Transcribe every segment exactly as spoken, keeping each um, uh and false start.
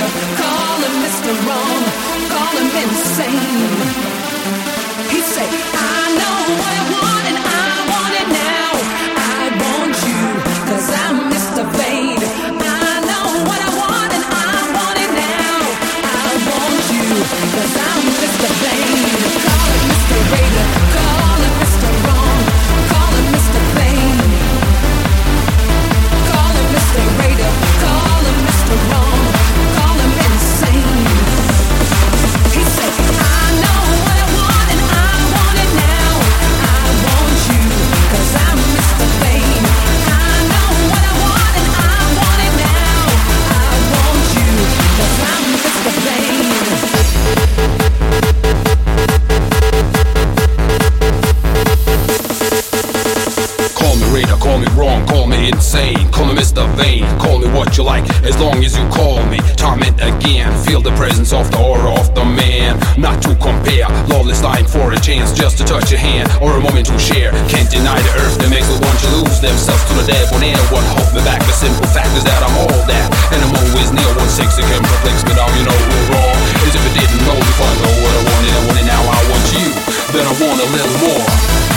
Raider, call him Mister Wrong, call him insane. He said, I know what I want and I want it now. I want you, cause I'm Mister Fade. I know what I want and I want it now. I want you, cause I'm Mister Fade. Call him Mister Raider, call him Mister Wrong, call him Mister Fade. Call him Mister Raider, call him Mister Wrong, call him insane. He said, I know what I want and I want it now. I want you, cause I'm Mister Fade. I know what I want and I want it now. I want you, cause I'm Mister Fade. Call me Raider, call me wrong, call me insane, call me Mister Vain, call me what you like, as long as you call me. Torment again, feel the presence of the aura of the man. Not to compare, lawless lying for a chance, just to touch your hand, or a moment to share. Can't deny the earth that makes the one to lose themselves to the dead. When anyone hold me back, the simple fact is that I'm all that, and I'm always near one six. It can perplex me now, you know we're wrong. As if it didn't know before I know what I wanted, I want it now, I want you, then I want a little more.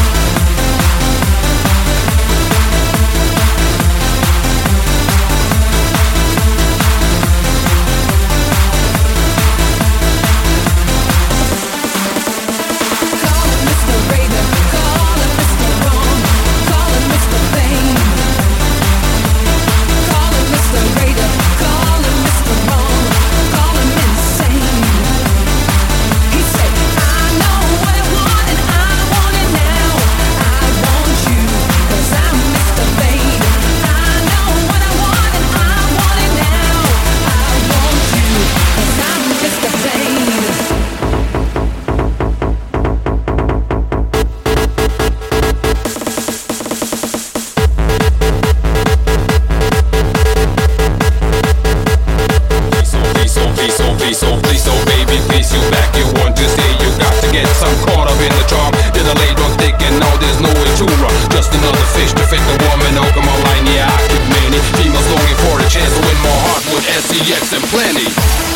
Just another fish to fit the woman. Oh, come on, line, yeah, I keep many females longing for a chance to win more heart with S E X and plenty.